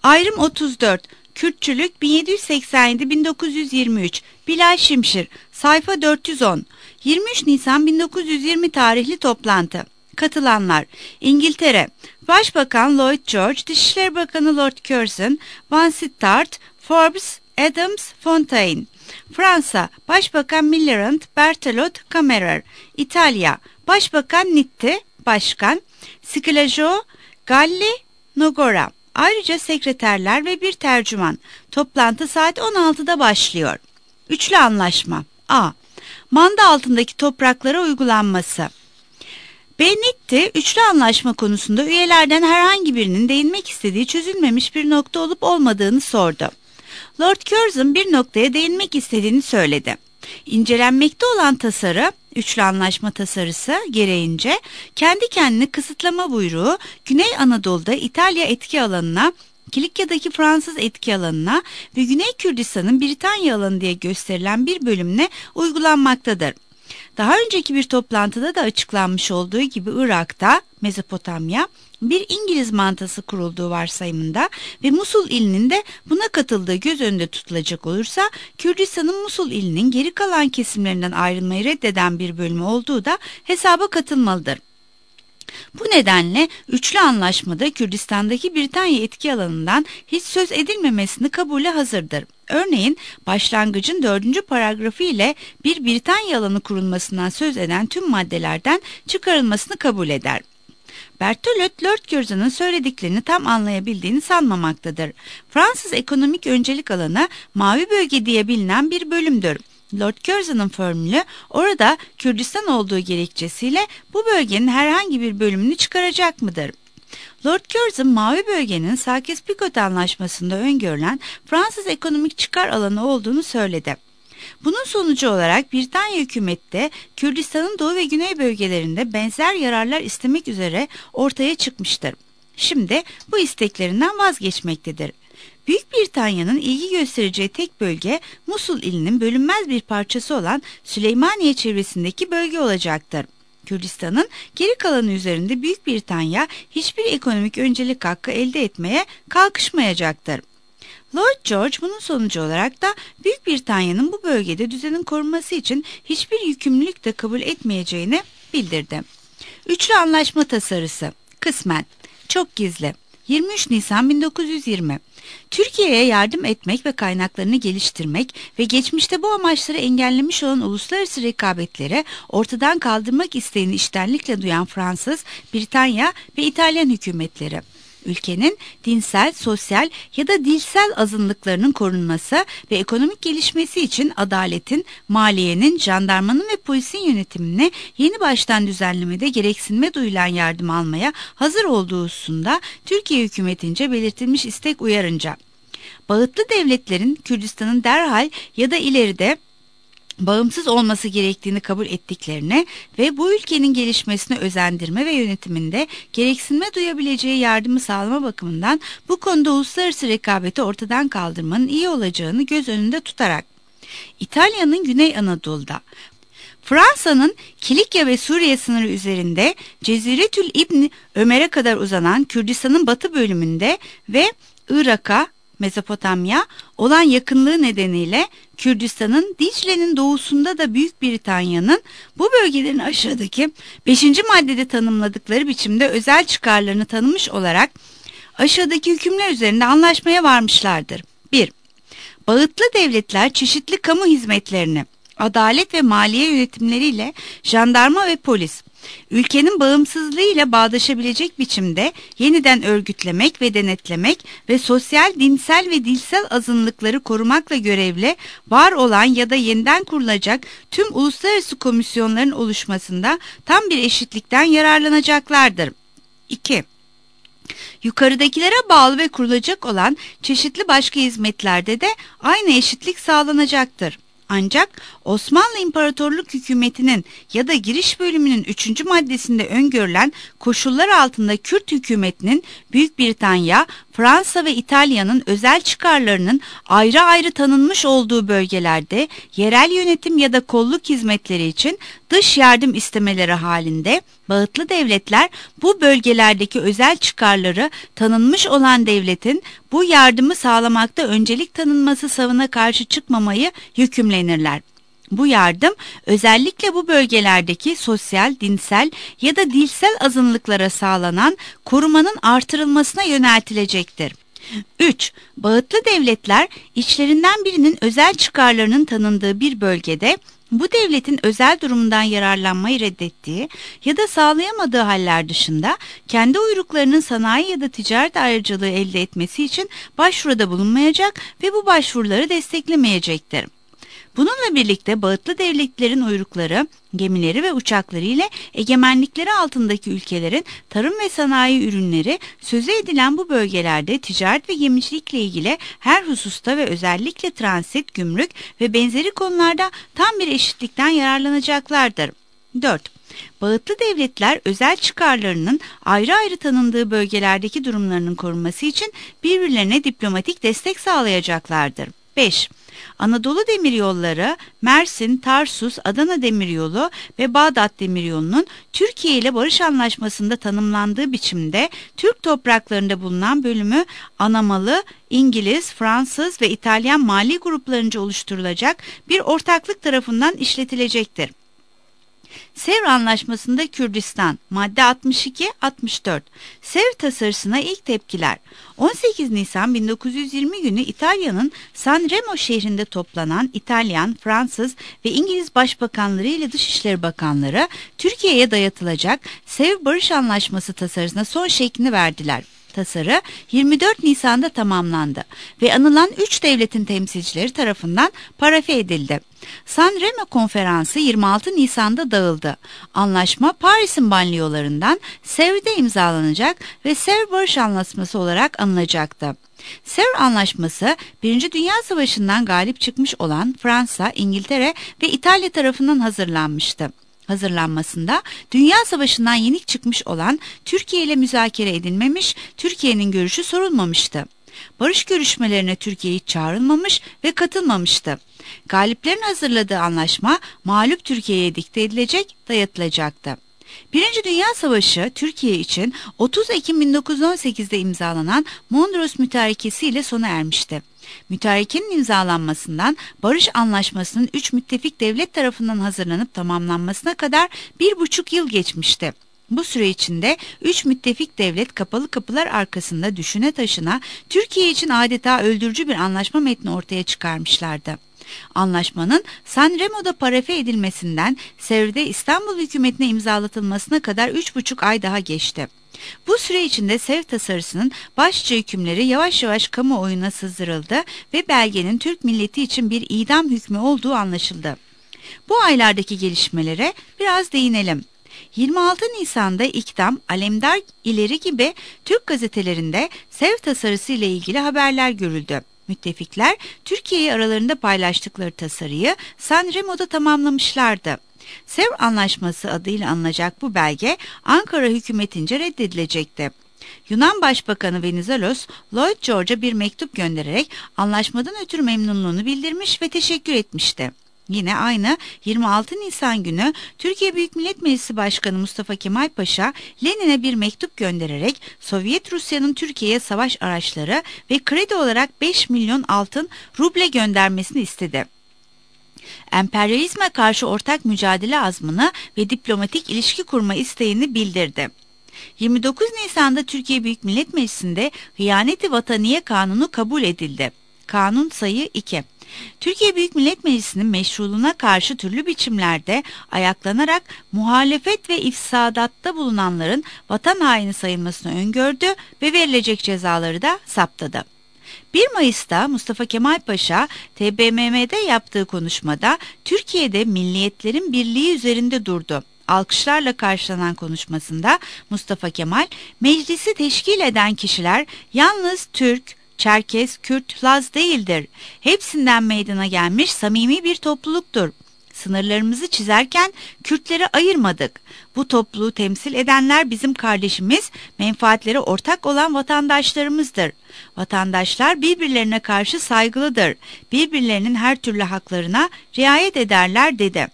Ayrım 34. Kürtçülük 1787-1923. Bilal Şimşir. Sayfa 410. 23 Nisan 1920 tarihli toplantı. Katılanlar: İngiltere Başbakan Lloyd George, Dışişleri Bakanı Lord Curzon, Vansittart, Forbes, Adams, Fontaine. Fransa Başbakan Millerand, Berthelot, Kammerer. İtalya Başbakan Nitti, Başkan Scilagio, Galli, Nogora. Ayrıca sekreterler ve bir tercüman. Toplantı saat 16'da başlıyor. Üçlü anlaşma. A. Manda altındaki topraklara uygulanması. Nitti, üçlü anlaşma konusunda üyelerden herhangi birinin değinmek istediği çözülmemiş bir nokta olup olmadığını sordu. Lord Curzon bir noktaya değinmek istediğini söyledi. İncelenmekte olan tasarı, üçlü anlaşma tasarısı gereğince kendi kendini kısıtlama buyruğu Güney Anadolu'da İtalya etki alanına, Kilikya'daki Fransız etki alanına ve Güney Kürdistan'ın Britanya alanı diye gösterilen bir bölümüne uygulanmaktadır. Daha önceki bir toplantıda da açıklanmış olduğu gibi Irak'ta, Mezopotamya, bir İngiliz mantası kurulduğu varsayımında ve Musul ilinin de buna katıldığı göz önünde tutulacak olursa Kürdistan'ın Musul ilinin geri kalan kesimlerinden ayrılmayı reddeden bir bölümü olduğu da hesaba katılmalıdır. Bu nedenle üçlü anlaşmada Kürdistan'daki Britanya etki alanından hiç söz edilmemesini kabule hazırdır. Örneğin başlangıcın 4. paragrafı ile bir Britanya alanı kurulmasından söz eden tüm maddelerden çıkarılmasını kabul eder. Berthelot, Lord Curzon'un söylediklerini tam anlayabildiğini sanmamaktadır. Fransız ekonomik öncelik alanı Mavi Bölge diye bilinen bir bölümdür. Lord Curzon'un formülü orada Kürdistan olduğu gerekçesiyle bu bölgenin herhangi bir bölümünü çıkaracak mıdır? Lord Curzon, Mavi Bölge'nin Sykes-Picot Anlaşması'nda öngörülen Fransız ekonomik çıkar alanı olduğunu söyledi. Bunun sonucu olarak Britanya hükümeti de Kürdistan'ın doğu ve güney bölgelerinde benzer yararlar istemek üzere ortaya çıkmıştır. Şimdi bu isteklerinden vazgeçmektedir. Büyük Britanya'nın ilgi göstereceği tek bölge Musul ilinin bölünmez bir parçası olan Süleymaniye çevresindeki bölge olacaktır. Kürdistan'ın geri kalanı üzerinde Büyük Britanya hiçbir ekonomik öncelik hakkı elde etmeye kalkışmayacaktır. Lloyd George bunun sonucu olarak da Büyük Britanya'nın bu bölgede düzenin korunması için hiçbir yükümlülük de kabul etmeyeceğini bildirdi. Üçlü anlaşma tasarısı. Kısmen. Çok gizli. 23 Nisan 1920. Türkiye'ye yardım etmek ve kaynaklarını geliştirmek ve geçmişte bu amaçları engellemiş olan uluslararası rekabetleri ortadan kaldırmak isteğini içtenlikle duyan Fransız, Britanya ve İtalyan hükümetleri. Ülkenin dinsel, sosyal ya da dilsel azınlıklarının korunması ve ekonomik gelişmesi için adaletin, maliyenin, jandarmanın ve polisin yönetimini yeni baştan düzenlemede gereksinme duyulan yardım almaya hazır olduğu hususunda Türkiye hükümetince belirtilmiş istek uyarınca, bağıtlı devletlerin Kürdistan'ın derhal ya da ileride bağımsız olması gerektiğini kabul ettiklerini ve bu ülkenin gelişmesine özendirme ve yönetiminde gereksinme duyabileceği yardımı sağlama bakımından bu konuda uluslararası rekabeti ortadan kaldırmanın iyi olacağını göz önünde tutarak, İtalya'nın Güney Anadolu'da, Fransa'nın Kilikya ve Suriye sınırı üzerinde Ceziretül İbn Ömer'e kadar uzanan Kürdistan'ın batı bölümünde ve Irak'a, Mezopotamya olan yakınlığı nedeniyle Kürdistan'ın Dicle'nin doğusunda da Büyük Britanya'nın bu bölgelerin aşağıdaki 5. maddede tanımladıkları biçimde özel çıkarlarını tanımış olarak aşağıdaki hükümler üzerinde anlaşmaya varmışlardır. 1. Bağıtlı devletler çeşitli kamu hizmetlerini, adalet ve maliye yönetimleriyle jandarma ve polis, ülkenin bağımsızlığı ile bağdaşabilecek biçimde yeniden örgütlemek ve denetlemek ve sosyal, dinsel ve dilsel azınlıkları korumakla görevli var olan ya da yeniden kurulacak tüm uluslararası komisyonların oluşmasında tam bir eşitlikten yararlanacaklardır. 2. Yukarıdakilere bağlı ve kurulacak olan çeşitli başka hizmetlerde de aynı eşitlik sağlanacaktır. Ancak Osmanlı İmparatorluk Hükümeti'nin ya da giriş bölümünün 3. maddesinde öngörülen koşullar altında Kürt hükümetinin Büyük Britanya, Fransa ve İtalya'nın özel çıkarlarının ayrı ayrı tanınmış olduğu bölgelerde yerel yönetim ya da kolluk hizmetleri için dış yardım istemeleri halinde bağıtlı devletler bu bölgelerdeki özel çıkarları tanınmış olan devletin bu yardımı sağlamakta öncelik tanınması savına karşı çıkmamayı yükümlenirler. Bu yardım özellikle bu bölgelerdeki sosyal, dinsel ya da dilsel azınlıklara sağlanan korumanın artırılmasına yöneltilecektir. 3. Bağıtlı devletler içlerinden birinin özel çıkarlarının tanındığı bir bölgede bu devletin özel durumundan yararlanmayı reddettiği ya da sağlayamadığı haller dışında kendi uyruklarının sanayi ya da ticaret ayrıcalığı elde etmesi için başvuruda bulunmayacak ve bu başvuruları desteklemeyecektir. Bununla birlikte bağıtlı devletlerin uyrukları, gemileri ve uçakları ile egemenlikleri altındaki ülkelerin tarım ve sanayi ürünleri sözü edilen bu bölgelerde ticaret ve gemicilikle ilgili her hususta ve özellikle transit, gümrük ve benzeri konularda tam bir eşitlikten yararlanacaklardır. 4. Bağıtlı devletler özel çıkarlarının ayrı ayrı tanındığı bölgelerdeki durumlarının korunması için birbirlerine diplomatik destek sağlayacaklardır. 5. Anadolu Demiryolları, Mersin, Tarsus, Adana Demiryolu ve Bağdat Demiryolu'nun Türkiye ile barış anlaşmasında tanımlandığı biçimde Türk topraklarında bulunan bölümü Anamalı, İngiliz, Fransız ve İtalyan mali gruplarınca oluşturulacak bir ortaklık tarafından işletilecektir. Sevr Anlaşması'nda Kürdistan, madde 62-64. Sevr tasarısına ilk tepkiler. 18 Nisan 1920 günü İtalya'nın San Remo şehrinde toplanan İtalyan, Fransız ve İngiliz başbakanları ile Dışişleri Bakanları Türkiye'ye dayatılacak Sevr Barış Anlaşması tasarısına son şeklini verdiler. Tasarı 24 Nisan'da tamamlandı ve anılan 3 devletin temsilcileri tarafından parafe edildi. San Remo Konferansı 26 Nisan'da dağıldı. Anlaşma Paris'in banliyölarından Sevr'de imzalanacak ve Sevr Barış Anlaşması olarak anılacaktı. Sevr Anlaşması 1. Dünya Savaşı'ndan galip çıkmış olan Fransa, İngiltere ve İtalya tarafından hazırlanmıştı. Hazırlanmasında Dünya Savaşı'ndan yenik çıkmış olan Türkiye ile müzakere edilmemiş, Türkiye'nin görüşü sorulmamıştı. Barış görüşmelerine Türkiye hiç çağrılmamış ve katılmamıştı. Galiplerin hazırladığı anlaşma mağlup Türkiye'ye dikte edilecek, dayatılacaktı. Birinci Dünya Savaşı Türkiye için 30 Ekim 1918'de imzalanan Mondros Mütarekesi ile sona ermişti. Mütarekenin imzalanmasından barış anlaşmasının 3 müttefik devlet tarafından hazırlanıp tamamlanmasına kadar 1,5 yıl geçmişti. Bu süre içinde 3 müttefik devlet kapalı kapılar arkasında düşüne taşına Türkiye için adeta öldürücü bir anlaşma metni ortaya çıkarmışlardı. Anlaşmanın San Remo'da parafe edilmesinden Sevr'de İstanbul hükümetine imzalatılmasına kadar 3,5 ay daha geçti. Bu süre içinde Sevr tasarısının başlıca hükümleri yavaş yavaş kamuoyuna sızdırıldı ve belgenin Türk milleti için bir idam hükmü olduğu anlaşıldı. Bu aylardaki gelişmelere biraz değinelim. 26 Nisan'da İktam, Alemdar, İleri gibi Türk gazetelerinde Sevr tasarısı ile ilgili haberler görüldü. Müttefikler Türkiye'yi aralarında paylaştıkları tasarıyı San Remo'da tamamlamışlardı. Sevr Anlaşması adıyla anılacak bu belge Ankara hükümetince reddedilecekti. Yunan Başbakanı Venizelos, Lloyd George'a bir mektup göndererek anlaşmadan ötürü memnunluğunu bildirmiş ve teşekkür etmişti. Yine aynı 26 Nisan günü Türkiye Büyük Millet Meclisi Başkanı Mustafa Kemal Paşa, Lenin'e bir mektup göndererek Sovyet Rusya'nın Türkiye'ye savaş araçları ve kredi olarak 5 milyon altın ruble göndermesini istedi. Emperyalizme karşı ortak mücadele azmını ve diplomatik ilişki kurma isteğini bildirdi. 29 Nisan'da Türkiye Büyük Millet Meclisi'nde Hıyaneti Vataniye Kanunu kabul edildi. Kanun sayı 2. Türkiye Büyük Millet Meclisi'nin meşruluğuna karşı türlü biçimlerde ayaklanarak muhalefet ve ifsadatta bulunanların vatan haini sayılmasını öngördü ve verilecek cezaları da saptadı. 1 Mayıs'ta Mustafa Kemal Paşa, TBMM'de yaptığı konuşmada Türkiye'de milliyetlerin birliği üzerinde durdu. Alkışlarla karşılanan konuşmasında Mustafa Kemal, meclisi teşkil eden kişiler yalnız Türk, Çerkes, Kürt, Laz değildir. Hepsinden meydana gelmiş samimi bir topluluktur. Sınırlarımızı çizerken Kürtleri ayırmadık. Bu topluluğu temsil edenler bizim kardeşimiz, menfaatleri ortak olan vatandaşlarımızdır. Vatandaşlar birbirlerine karşı saygılıdır. Birbirlerinin her türlü haklarına riayet ederler dedi.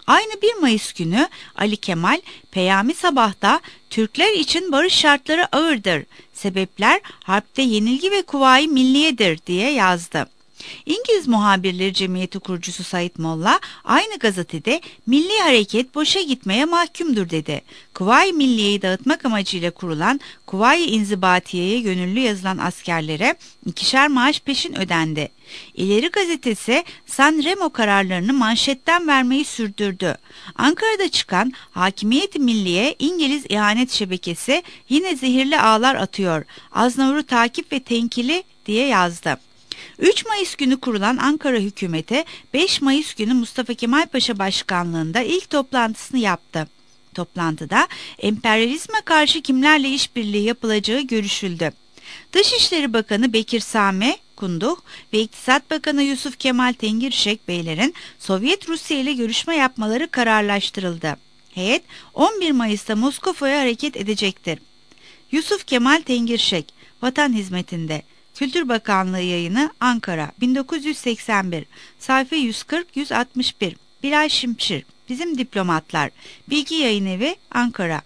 Aynı 1 Mayıs günü Ali Kemal Peyami Sabah'ta Türkler için barış şartları ağırdır, sebepler harpte yenilgi ve Kuvayi Milliye'dir diye yazdı. İngiliz Muhabirleri Cemiyeti kurucusu Said Molla aynı gazetede milli hareket boşa gitmeye mahkumdur dedi. Kuvayi Milliye'yi dağıtmak amacıyla kurulan Kuvayi İnzibatiye'ye gönüllü yazılan askerlere 2'şer maaş peşin ödendi. İleri gazetesi San Remo kararlarını manşetten vermeyi sürdürdü. Ankara'da çıkan Hakimiyet-i Milliye İngiliz ihanet şebekesi yine zehirli ağlar atıyor, Aznavur'u takip ve tenkili diye yazdı. 3 Mayıs günü kurulan Ankara hükümeti 5 Mayıs günü Mustafa Kemal Paşa başkanlığında ilk toplantısını yaptı. Toplantıda emperyalizme karşı kimlerle işbirliği yapılacağı görüşüldü. Dışişleri Bakanı Bekir Sami Kunduh ve İktisat Bakanı Yusuf Kemal Tengirşek beylerin Sovyet Rusya ile görüşme yapmaları kararlaştırıldı. Heyet 11 Mayıs'ta Moskova'ya hareket edecektir. Yusuf Kemal Tengirşek, Vatan Hizmetinde. Kültür Bakanlığı Yayını Ankara 1981 sayfa 140-161 Bilal Şimşir Bizim Diplomatlar Bilgi Yayınevi Ankara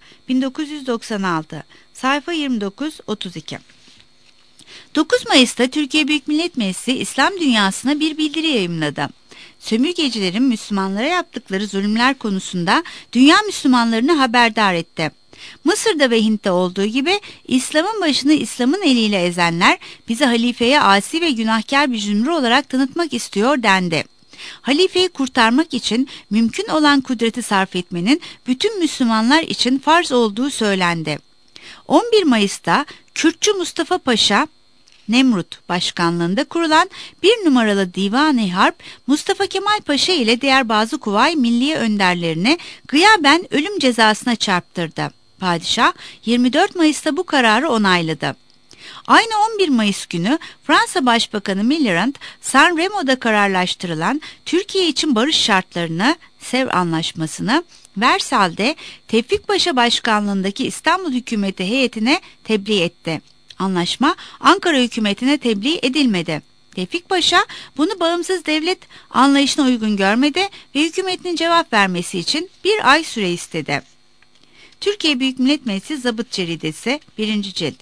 1996 sayfa 29-32 9 Mayıs'ta Türkiye Büyük Millet Meclisi İslam dünyasına bir bildiri yayımladı. Sömürgecilerin Müslümanlara yaptıkları zulümler konusunda dünya Müslümanlarını haberdar etti. Mısır'da ve Hint'te olduğu gibi İslam'ın başını İslam'ın eliyle ezenler bizi halifeye asi ve günahkar bir zümre olarak tanıtmak istiyor dendi. Halifeyi kurtarmak için mümkün olan kudreti sarf etmenin bütün Müslümanlar için farz olduğu söylendi. 11 Mayıs'ta Kürtçü Mustafa Paşa Nemrut başkanlığında kurulan 1 numaralı Divan-ı Harp, Mustafa Kemal Paşa ile diğer bazı Kuvayi Milliye önderlerini gıyaben ölüm cezasına çarptırdı. Padişah 24 Mayıs'ta bu kararı onayladı. Aynı 11 Mayıs günü Fransa Başbakanı Mitterrand, San Remo'da kararlaştırılan Türkiye için barış şartlarını, Sevr Anlaşması'nı, Versal'de Tevfik Paşa başkanlığındaki İstanbul hükümeti heyetine tebliğ etti. Anlaşma Ankara hükümetine tebliğ edilmedi. Tevfik Paşa bunu bağımsız devlet anlayışına uygun görmedi ve hükümetinin cevap vermesi için 1 ay süre istedi. Türkiye Büyük Millet Meclisi Zabıt Ceridesi 1. cilt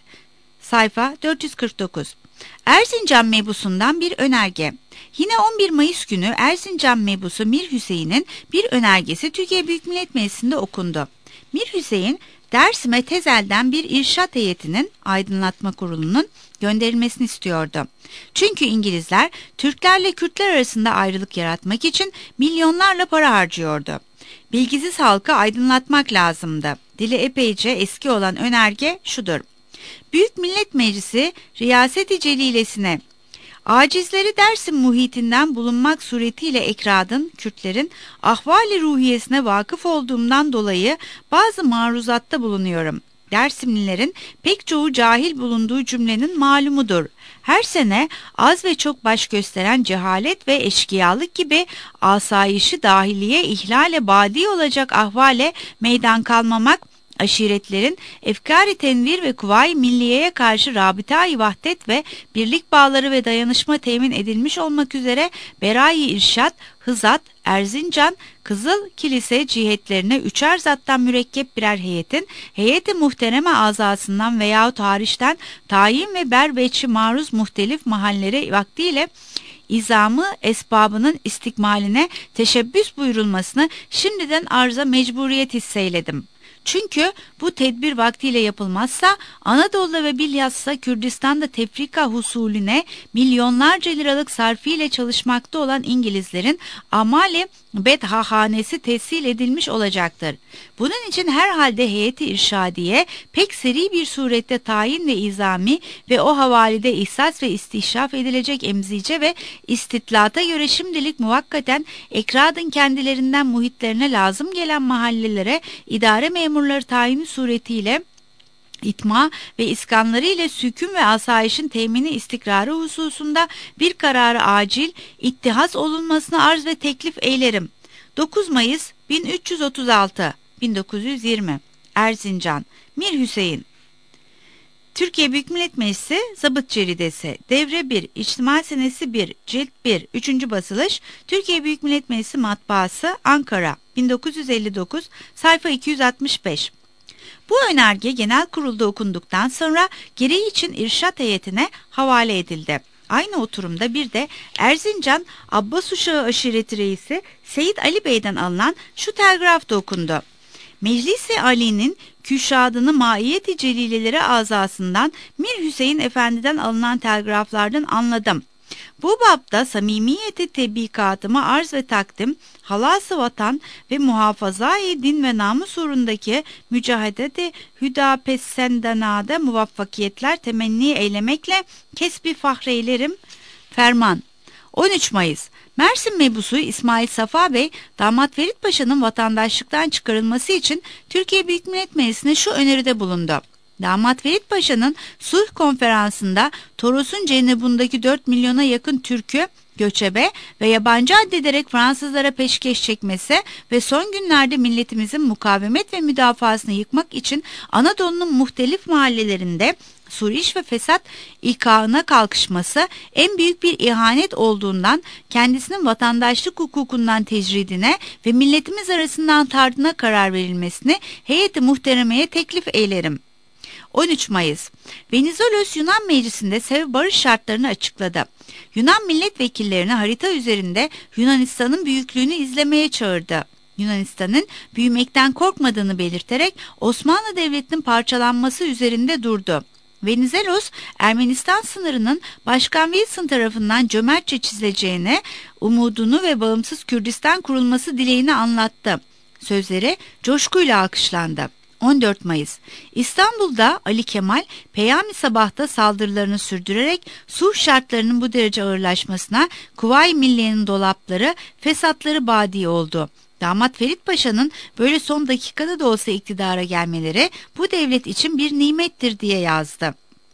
sayfa 449 Erzincan mebusundan bir önerge. Yine 11 Mayıs günü Erzincan mebusu Mir Hüseyin'in bir önergesi Türkiye Büyük Millet Meclisi'nde okundu. Mir Hüseyin, Dersim'e Tezel'den bir irşat heyetinin aydınlatma kurulunun gönderilmesini istiyordu. Çünkü İngilizler Türklerle Kürtler arasında ayrılık yaratmak için milyonlarla para harcıyordu. Bilgisiz halkı aydınlatmak lazımdı. Dili epeyce eski olan önerge şudur. Büyük Millet Meclisi Riyaseti Celilesine acizleri Dersim muhitinden bulunmak suretiyle ekradın, Kürtlerin ahvali ruhiyesine vakıf olduğumdan dolayı bazı maruzatta bulunuyorum. Dersimlilerin pek çoğu cahil bulunduğu cümlenin malumudur. Her sene az ve çok baş gösteren cehalet ve eşkıyalık gibi asayişi dahiliye ihlale badi olacak ahvale meydan kalmamak, aşiretlerin efkâr-i tenvir ve kuvayi milliyeye karşı rabıta-i vahdet ve birlik bağları ve dayanışma temin edilmiş olmak üzere Berai İrşad, Hızat, Erzincan, Kızıl Kilise cihetlerine 3'er zattan mürekkep birer heyetin, heyeti muhtereme azasından veyahut hariçten tayin ve berveçi maruz muhtelif mahallere vaktiyle izamı esbabının istikmaline teşebbüs buyurulmasını şimdiden arza mecburiyet hisseyledim. Çünkü bu tedbir vaktiyle yapılmazsa Anadolu'da ve bilhassa Kürdistan'da tefrika husulüne milyonlarca liralık sarfiyle çalışmakta olan İngilizlerin amali bedhahanesi tessil edilmiş olacaktır. Bunun için herhalde heyeti irşadiye pek seri bir surette tayin ve izami ve o havalide ihsas ve istişraf edilecek emzice ve istitlata göre şimdilik muvakkaten ekradın kendilerinden muhitlerine lazım gelen mahallelere idare memurları tayini suretiyle itma ve iskanları ile sükun ve asayişin temini istikrarı hususunda bir kararı acil ittihaz olunmasını arz ve teklif eylerim. 9 Mayıs 1336 1920 Erzincan Mir Hüseyin Türkiye Büyük Millet Meclisi Zabıt Ceridesi Devre 1 İçtima Senesi 1 Cilt 1 3. basılış Türkiye Büyük Millet Meclisi Matbaası Ankara 1959 sayfa 265. Bu önerge genel kurulda okunduktan sonra gereği için irşat heyetine havale edildi. Aynı oturumda bir de Erzincan Abbas Uşağı Aşireti Reisi Seyit Ali Bey'den alınan şu telgraf da okundu. Meclis-i Ali'nin Küşadını Maiyet-i Celileleri azasından Mir Hüseyin Efendi'den alınan telgraflardan anladım. Bu babda samimiyeti tebikatımı arz ve takdim, halası vatan ve muhafaza-i din ve namus uğrundaki mücahedeti hüdapessendanada muvaffakiyetler temenni eylemekle kesbi fahreylerim. Ferman 13 Mayıs Mersin Mebusu İsmail Safa Bey, Damat Ferit Paşa'nın vatandaşlıktan çıkarılması için Türkiye Büyük Millet Meclisi'ne şu öneride bulundu. Damat Ferit Paşa'nın sulh konferansında Toros'un cenubundaki 4 milyona yakın Türk'ü göçebe ve yabancı addederek Fransızlara peşkeş çekmesi ve son günlerde milletimizin mukavemet ve müdafasını yıkmak için Anadolu'nun muhtelif mahallelerinde suriş ve fesat ikağına kalkışması en büyük bir ihanet olduğundan kendisinin vatandaşlık hukukundan tecridine ve milletimiz arasından tardına karar verilmesini heyeti muhteremeye teklif eylerim. 13 Mayıs Venizelos Yunan Meclisi'nde sev barış şartlarını açıkladı. Yunan milletvekillerini harita üzerinde Yunanistan'ın büyüklüğünü izlemeye çağırdı. Yunanistan'ın büyümekten korkmadığını belirterek Osmanlı Devleti'nin parçalanması üzerinde durdu. Venizelos, Ermenistan sınırının Başkan Wilson tarafından cömertçe çizileceğine, umudunu ve bağımsız Kürdistan kurulması dileğini anlattı. Sözleri coşkuyla alkışlandı. 14 Mayıs İstanbul'da Ali Kemal Peyami Sabah'ta saldırılarını sürdürerek sulh şartlarının bu derece ağırlaşmasına Kuvayi Milliye'nin dolapları, fesatları badi oldu. Damat Ferit Paşa'nın böyle son dakikada da olsa iktidara gelmeleri bu devlet için bir nimettir diye yazdı.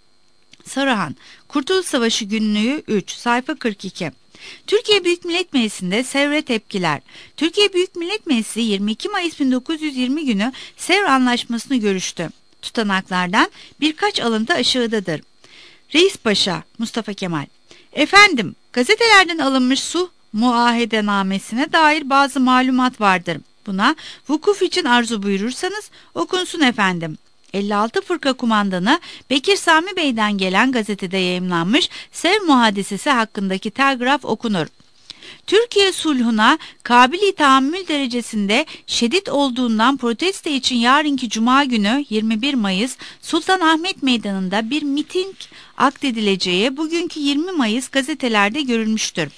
Saruhan, Kurtuluş Savaşı Günlüğü 3, sayfa 42. Türkiye Büyük Millet Meclisi'nde Sevr'e tepkiler. Türkiye Büyük Millet Meclisi 22 Mayıs 1920 günü Sevr Anlaşması'nı görüştü. Tutanaklardan birkaç alıntı aşağıdadır. Reis Paşa Mustafa Kemal: Efendim, gazetelerden alınmış sulh muahedenamesine dair bazı malumat vardır. Buna vukuf için arzu buyurursanız okunsun efendim. 56 Fırka Kumandanı Bekir Sami Bey'den gelen gazetede yayımlanmış Sevr Muhadesesi hakkındaki telgraf okunur. Türkiye sulhuna kabili tahammül derecesinde şiddet olduğundan protesto için yarınki Cuma günü 21 Mayıs Sultanahmet Meydanı'nda bir miting akdedileceği bugünkü 20 Mayıs gazetelerde görülmüştür.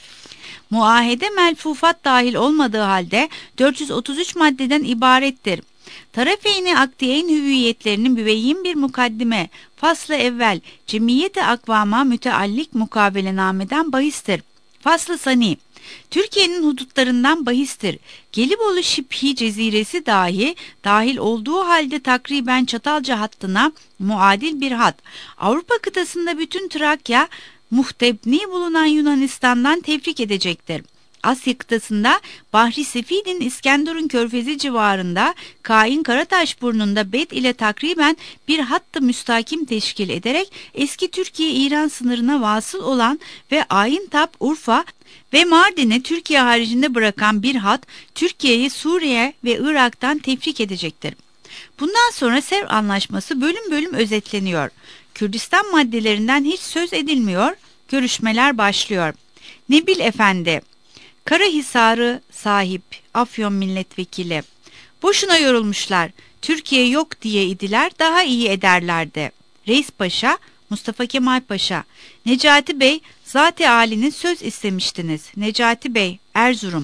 Muahede melfufat dahil olmadığı halde 433 maddeden ibarettir. Tarafeyni akdiyeyn hüviyetlerinin mübeyyin bir mukaddime, faslı evvel, cemiyeti akvama müteallik mukavelenameden bahistir. Faslı sani, Türkiye'nin hudutlarından bahistir. Gelibolu Şibhi Ceziresi dahi dahil olduğu halde takriben Çatalca hattına muadil bir hat. Avrupa kıtasında bütün Trakya, muhtebni bulunan Yunanistan'dan tefrik edecektir. Asya kıtasında Bahri Sefid'in İskenderun Körfezi civarında Kain Karataş burnunda Bet ile takriben bir hattı müstakim teşkil ederek eski Türkiye-İran sınırına vasıl olan ve Ayintap, Urfa ve Mardin'i Türkiye haricinde bırakan bir hat Türkiye'yi Suriye ve Irak'tan tefrik edecektir. Bundan sonra Sevr Anlaşması bölüm bölüm özetleniyor. Kürdistan maddelerinden hiç söz edilmiyor, görüşmeler başlıyor. Nebil Efendi, Karahisar'ı sahip, Afyon milletvekili. Boşuna yorulmuşlar, Türkiye yok diye idiler, daha iyi ederlerdi. Reis Paşa, Mustafa Kemal Paşa, Necati Bey, zat-ı âlinin söz istemiştiniz. Necati Bey, Erzurum.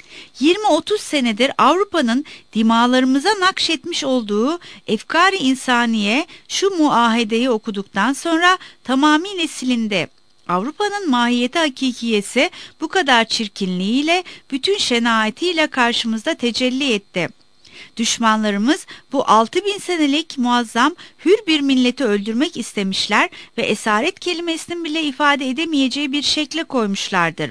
20-30 senedir Avrupa'nın dimalarımıza nakşetmiş olduğu efkar-ı insaniye şu muahedeyi okuduktan sonra tamamıyla silindi. Avrupa'nın mahiyeti hakikiyesi bu kadar çirkinliğiyle, bütün şenaatiyle karşımızda tecelli etti. Düşmanlarımız bu 6000 senelik muazzam hür bir milleti öldürmek istemişler ve esaret kelimesinin bile ifade edemeyeceği bir şekle koymuşlardır.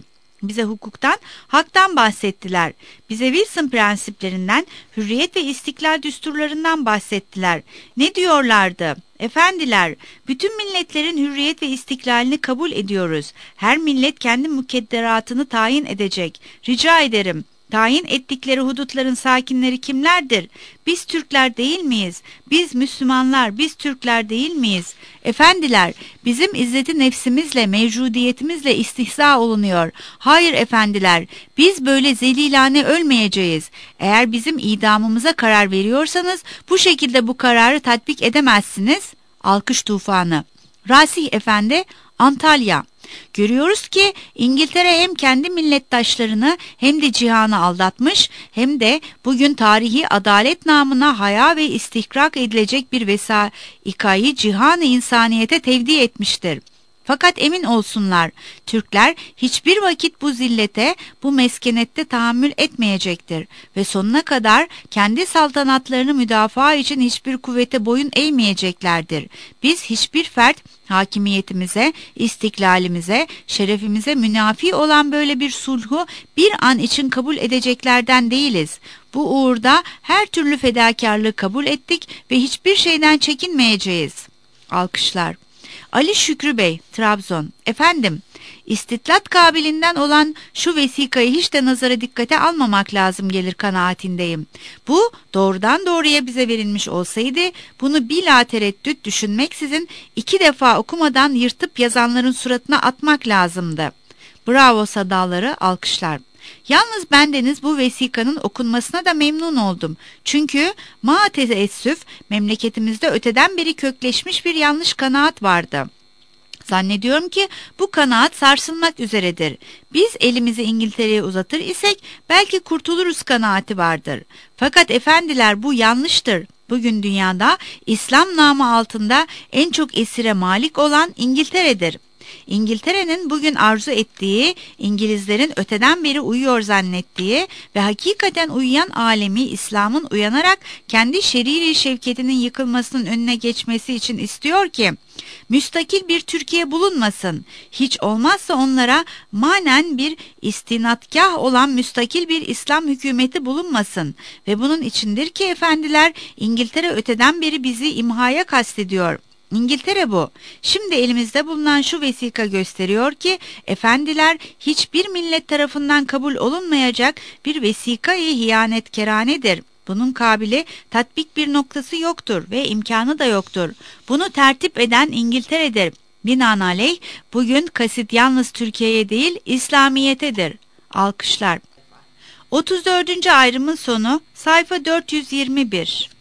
Bize hukuktan, haktan bahsettiler. Bize Wilson prensiplerinden, hürriyet ve istiklal düsturlarından bahsettiler. Ne diyorlardı? Efendiler, bütün milletlerin hürriyet ve istiklalini kabul ediyoruz. Her millet kendi mukadderatını tayin edecek. Rica ederim. Tayin ettikleri hudutların sakinleri kimlerdir? Biz Türkler değil miyiz? Biz Müslümanlar, biz Türkler değil miyiz? Efendiler, bizim izzeti nefsimizle, mevcudiyetimizle istihza olunuyor. Hayır efendiler, biz böyle zelilane ölmeyeceğiz. Eğer bizim idamımıza karar veriyorsanız, bu şekilde bu kararı tatbik edemezsiniz. Alkış tufanı. Rasih Efendi, Antalya. Görüyoruz ki İngiltere hem kendi millettaşlarını hem de cihanı aldatmış, hem de bugün tarihi adalet namına haya ve istihkak edilecek bir vesaikayı cihan-ı insaniyete tevdi etmiştir. Fakat emin olsunlar, Türkler hiçbir vakit bu zillete, bu meskenette tahammül etmeyecektir ve sonuna kadar kendi saltanatlarını müdafaa için hiçbir kuvvete boyun eğmeyeceklerdir. Biz hiçbir fert hakimiyetimize, istiklalimize, şerefimize münafi olan böyle bir sulhu bir an için kabul edeceklerden değiliz. Bu uğurda her türlü fedakarlığı kabul ettik ve hiçbir şeyden çekinmeyeceğiz. Alkışlar. Ali Şükrü Bey, Trabzon. Efendim, istitlat kabilinden olan şu vesikayı hiç de nazara dikkate almamak lazım gelir kanaatindeyim. Bu doğrudan doğruya bize verilmiş olsaydı bunu bila tereddüt düşünmeksizin 2 defa okumadan yırtıp yazanların suratına atmak lazımdı. Bravo sadaları, alkışlar. Yalnız bendeniz bu vesikanın okunmasına da memnun oldum. Çünkü ma teessüf memleketimizde öteden beri kökleşmiş bir yanlış kanaat vardı. Zannediyorum ki bu kanaat sarsılmak üzeredir. Biz elimizi İngiltere'ye uzatır isek belki kurtuluruz kanaati vardır. Fakat efendiler bu yanlıştır. Bugün dünyada İslam namı altında en çok esire malik olan İngiltere'dir. İngiltere'nin bugün arzu ettiği, İngilizlerin öteden beri uyuyor zannettiği ve hakikaten uyuyan alemi İslam'ın uyanarak kendi şeriri şevketinin yıkılmasının önüne geçmesi için istiyor ki, müstakil bir Türkiye bulunmasın. Hiç olmazsa onlara manen bir istinadgah olan müstakil bir İslam hükümeti bulunmasın. Ve bunun içindir ki efendiler, İngiltere öteden beri bizi imhaya kastediyor. İngiltere bu. Şimdi elimizde bulunan şu vesika gösteriyor ki efendiler hiçbir millet tarafından kabul olunmayacak bir vesikayı hiyanetkerenedir. Bunun kabili tatbik bir noktası yoktur ve imkanı da yoktur. Bunu tertip eden İngiltere'dir. Binaenaleyh bugün kasit yalnız Türkiye'ye değil İslamiyet'edir. Alkışlar. 34. ayrımın sonu sayfa 421.